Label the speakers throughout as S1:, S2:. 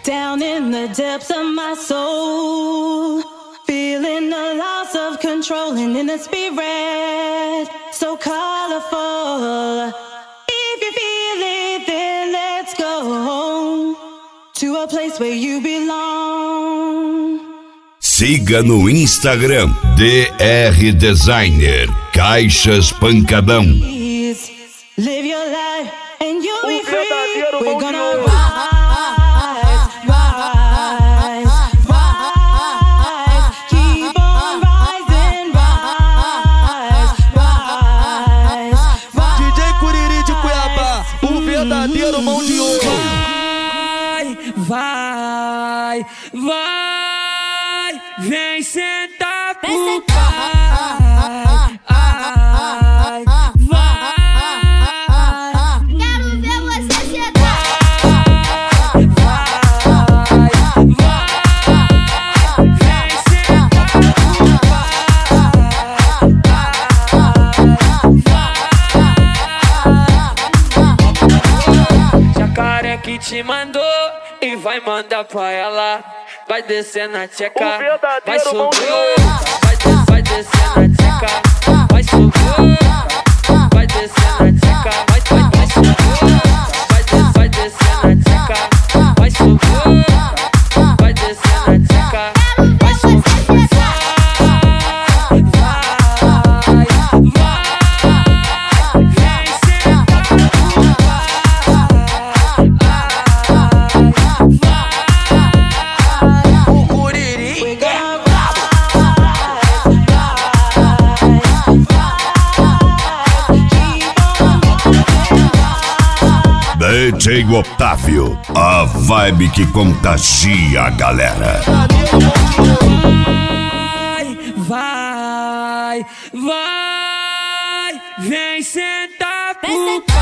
S1: Down in the depths of my soul, feeling the loss of control and in the spirit so colorful. If you feel it, then let's go to a place where you belong.
S2: Siga no Instagram DR Designer Caixas Pancadão.
S1: Live your life and you'll be free. We're gonna rise, keep on rising, rise.
S3: DJ Curiri de Cuiabá, o verdadeiro mão de ouro.
S4: Vai, vem sentar pro pai. Jacaré que te mandou e vai mandar pra ela. Vai descer na tcheca, vai subir, vai descer na tcheca, vai subir, vai descer na tcheca, vai subir, vai descer na tcheca, vai subir, vai descer na tcheca, vai subir.
S2: DJ Otávio, a vibe que contagia a galera.
S4: Vai, vem sentar pro pai.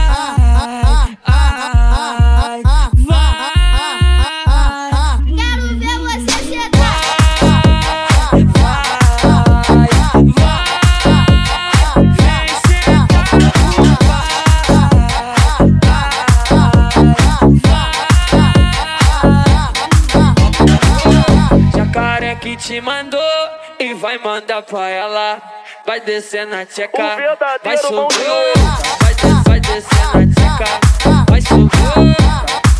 S5: Quero ver você chegar.
S4: Vem sentar pro pai. Jacaré que te mandou e vai mandar pra ela. Vai descer na tcheca, vai subir, vai descer na tcheca, vai subir.